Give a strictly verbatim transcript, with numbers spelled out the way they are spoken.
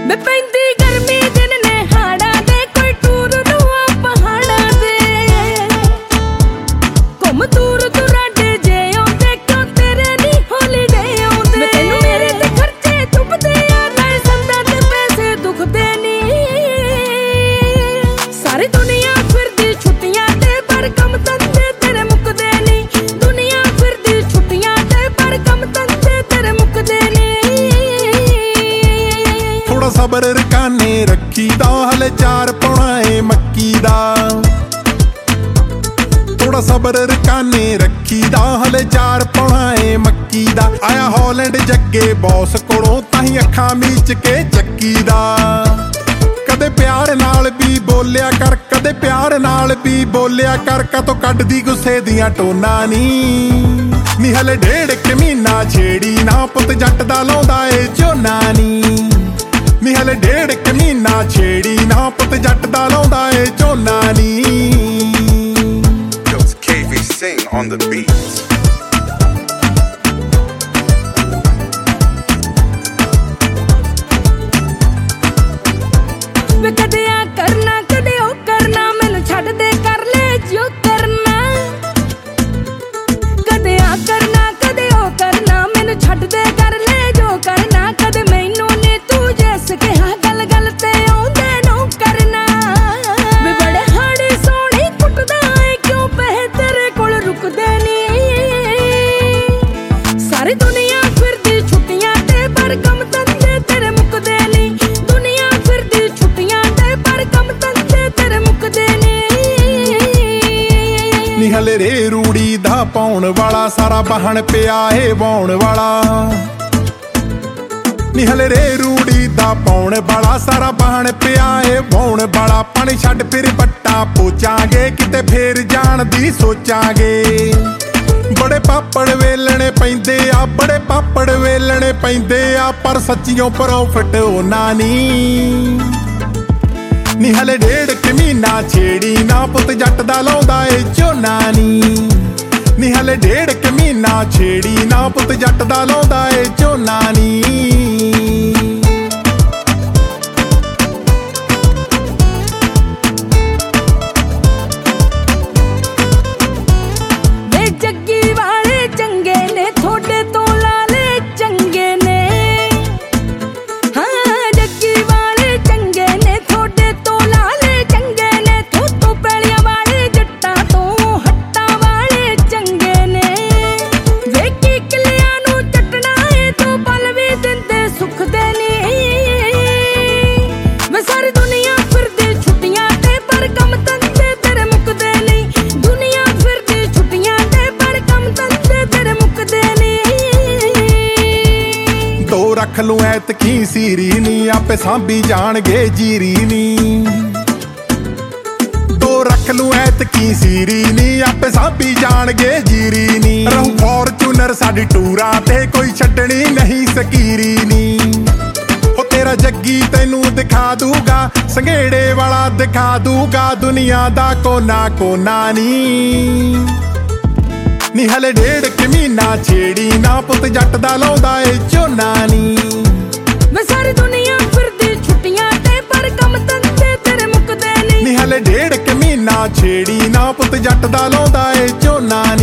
ਮੈਂ ਪੈਂਦੀ ਗਰਮੀ ਦਿਨ ਨੇ ਹਾੜਾਂ ਦੇ ਕੋਈ ਟੂਰ ਨੂੰ ਆ ਪਹਾੜਾਂ ਦੇ ਘੁੰਮ ਦੂਰ ਦੁਰਾਡੇ ਜੇ ਆਉਂਦੇ ਕਿਉਂ ਤੇਰੇ ਨੀ ਹੌਲੀਡੇ ਆਉਂਦੇ ਮੈਂ ਤੈਨੂੰ ਮੇਰੇ ਤੇ ਖਰਚੇ ਚੁੱਪਦੇ ਆ ਨਾਲੇ ਸੰਦਾਂ ਤੇ ਪੈਸੇ ਦੁਖਦੇ ਨੀ ਸਾਰੀ ਦੁਨੀਆ ਫਿਰਦੀ ਛੁੱਟੀਆਂ ਤੇ ਪਰ ਕੰਮ ਧੰਦੇ ਤੇਰੇ ਮੁੱਕਦੇ ਨੀ ਦੁਨੀਆ ਫਿਰਦੀ ਛੁੱਟੀਆਂ ਤੇ ਪਰ ਕੰਮ ਧੰਦੇ ਤੇਰੇ ਮੁੱਕਦੇ ਨੀ ਥੋੜਾ ਸਬਰ ਰਕਾਨੇ ਰੱਖੀ ਦਾ ਹਲੇ ਚਾਰ ਪਾਉਣਾ ਏ ਮੱਕੀ ਦਾ ਥੋੜਾ ਸਬਰ ਰਕਾਨੇ ਰੱਖੀ ਦਾ ਹਲੇ ਚਾਰ ਪਾਉਣਾ ਏ ਮੱਕੀ ਦਾ ਆਇਆ ਹਾਲੈਂਡ ਜੱਗੇ ਬੌਸ ਕੋਲੋਂ ਤਾਹੀਂ ਅੱਖਾਂ ਮੀਚ ਕੇ ਚੱਕੀ ਦਾ ਕਦੇ ਪਿਆਰ ਨਾਲ ਵੀ ਬੋਲਿਆ ਕਰ ਕਦੇ ਪਿਆਰ ਨਾਲ ਵੀ ਬੋਲਿਆ ਕਰ ਕਾਤੋਂ ਕੱਢਦੀ ਗੁੱਸੇ ਦੀਆਂ ਟੋਨਾਂ ਨੀ ਨੀ ਹਲੇ ਡੇਢ ਕੁ ਮਹੀਨਾ ਛੇੜੀ ਨਾ ਪੁੱਤ ਜੱਟ ਦਾ ਲਾਉਂਦਾ ਏ ਝੋਨਾ ਨੀ ਨੀ ਹਲੇ ਡੇਢ ਕੁ ਮਹੀਨਾ ਛੇੜੀ ਨਾ ਪੁੱਤ ਜੱਟ ਦਾ ਲਾਉਂਦਾ ਏ ਝੋਨਾ ਨੀ K V Sing on the beat. ਵੇ ਕਦੇ ਆ ਕਰਨਾ ਕਦੇ ਉਹ ਕਰਨਾ ਮੈਨੂੰ ਛੱਡ ਦੇ ਕਰ ਲੈ ਜੋ ਕਰਨਾ ਕਦੇ ਆ ਕਰਨਾ ਕਦੇ ਉਹ ਕਰਨਾ ਮੈਨੂੰ ਛੱਡ ਦੇ ਕਰ ਲੈ ਜੋ ਕਰਨਾ ਕਦੇ ਮੈਨੂੰ ਨੀ ਤੂੰ ਜੈਸ ਕਿਹਾ ਗੱਲ ਗੱਲ ਤੇ ਆਉਂਦੇ ਨੂੰ ਕਰਨਾ ਵੇ ਬੜੇ ਹਾੜੇ ਸੋਹਣੀ ਕੁੱਟਦਾ ਏ ਕਿਉਂ ਪੈਸੇ ਤੇਰੇ ਕੋਲ ਰੁਕਦੇ ਨੀ ਸਾਰੀ ਦੁਨੀਆ ਫਿਰਦੀ ਛੁੱਟੀਆਂ ਤੇ ਪਰ ਕੰਮ ਧੰਦੇ ਤੇਰੇ ਮੁੱਕਦੇ ਨੀ ਦੁਨੀਆ ਫਿਰਦੀ ਛੁੱਟੀਆਂ ਤੇ ਪਰ ਕੰਮ ਧੰਦੇ ਤੇਰੇ ਮੁੱਕਦੇ ਨੀ ਨੀ ਹਲੇ ਰੇ ਰੂੜੀ ਦਾ ਪਾਉਣ ਵਾਲਾ ਸਾਰਾ ਬਹਣ ਪਿਆ ਏ ਵਾਉਣ ਵਾਲਾ ਨੀ ਹਲੇ ਰੇ ਰੂੜੀ ਦਾ ਪਾਉਣ ਵਾਲਾ ਸਾਰਾ ਬਹਣ ਪਿਆ ਏ ਵਾਉਣ ਵਾਲਾ ਪਾਣੀ ਛੱਡ ਫਿਰ ਬੱਟਾ ਪੋਚਾਂਗੇ ਕਿਤੇ ਫੇਰ ਜਾਣ ਦੀ ਸੋਚਾਂਗੇ ਬੜੇ ਪਾਪੜ ਵੇਲਣੇ ਪੈਂਦੇ ਆ ਬੜੇ ਪਾਪੜ ਵੇਲਣੇ ਪੈਂਦੇ ਆ ਪਰ ਸੱਚੀਓ ਪ੍ਰੋਫਿਟ ਉਹਨਾਂ ਨੀ ਨੀ ਹਲੇ ਡੇਢ ਕੁ ਮਹੀਨਾ ਛੇੜੀ ਨਾ ਪੁੱਤ ਜੱਟ ਦਾ ਲਾਉਂਦਾ ਏ ਝੋਨਾ ਨੀ ਨੀ ਹਲੇ ਡੇਢ ਕੁ ਮਹੀਨਾ ਛੇੜੀ ਨਾ ਪੁੱਤ ਜੱਟ ਦਾ ਲਾਉਂਦਾ ਏ ਝੋਨਾ ਨੀ ਵੇ ਜੱਗੀ ਵਾਲੇ ਚੰਗੇ ਨੇ ਥੋੜੇ ਤੋਂ ਲਾਲੇ ਚੰਗੇ ਨੇ ਹਾਂ ਜੱਗੀ ਵਾਲੇ ਚੰਗੇ ਨੇ ਥੋੜੇ ਤੋਂ ਲਾਲੇ ਚੰਗੇ ਨੇ ਤੂੰ ਤੋਂ ਪੈਲੀਆਂ ਵਾਲੇ ਜੱਟਾਂ ਤੋਂ ਹੱਟਾਂ ਵਾਲੇ ਚੰਗੇ ਨੇ ਵੇ ਕੀ ਕਿਲਿਆਂ ਨੂੰ ਚੱਟਣਾ ਏ ਤੂੰ ਪਲ ਵੀ ਦਿੰਦੇ ਸੁੱਖ ਦੇ ਨੀ ਵੇ ਸਾਰੀ ਦੁਨੀਆ ਫਿਰਦੀ ਛੁੱਟੀਆਂ ਤੇ ਪਰ ਕੰਮ ਧੰਦੇ ਤੇਰੇ ਮੁੱਕਦੇ ਨੀ ਦੁਨੀਆ ਫਿਰਦੀ ਛੁੱਟੀਆਂ ਤੇ ਪਰ ਕੰਮ ਧੰਦੇ ਤੇਰੇ ਮੁੱਕਦੇ ਨੀ ਦੋ ਰੱਖ ਲੂੰ ਐਤਕੀ ਸੀਰੀ ਨੀ ਆਪੇ ਸਾਂਭੀ ਜਾਣਗੇ ਜੀਰੀ ਨੀ ਦੋ ਰੱਖ ਲੂੰ ਐਤਕੀ ਸੀਰੀ ਨੀ ਆਪੇ ਸਾਂਭੀ ਜਾਣਗੇ ਜੀਰੀ ਨੀ ਰਹੂ ਫੋਰਚੂਨਰ ਸਾਡੀ ਟੂਰਾਂ ਤੇ ਕੋਈ ਛੱਡਣੀ ਨਹੀਂ ਸਕੀਰੀ ਨੀ ਉਹ ਤੇਰਾ ਜੱਗੀ ਤੈਨੂੰ ਦਿਖਾ ਦੂਗਾ ਸੰਘੇੜੇ ਵਾਲਾ ਦਿਖਾ ਦੂਗਾ ਦੁਨੀਆ ਦਾ ਕੋਨਾ ਕੋਨਾ ਨੀ ਨੀ ਹਲੇ ਡੇਢ ਕੁ ਮਹੀਨਾ ਛੇੜੀ ਨਾ ਪੁੱਤ ਜੱਟ ਦਾ ਲਾਉਂਦਾ ਏ ਝੋਨਾ ਨੀ ਵੇ ਸਾਰੀ ਦੁਨੀਆ ਫਿਰਦੀ ਛੁੱਟੀਆਂ ਤੇ ਪਰ ਕੰਮ ਧੰਦੇ ਤੇਰੇ ਮੁੱਕਦੇ ਨੀ ਨੀ ਹਲੇ ਡੇਢ ਕੁ ਮਹੀਨਾ ਛੇੜੀ ਨਾ ਪੁੱਤ ਜੱਟ ਦਾ ਲਾਉਂਦਾ ਏ ਝੋਨਾ ਨੀ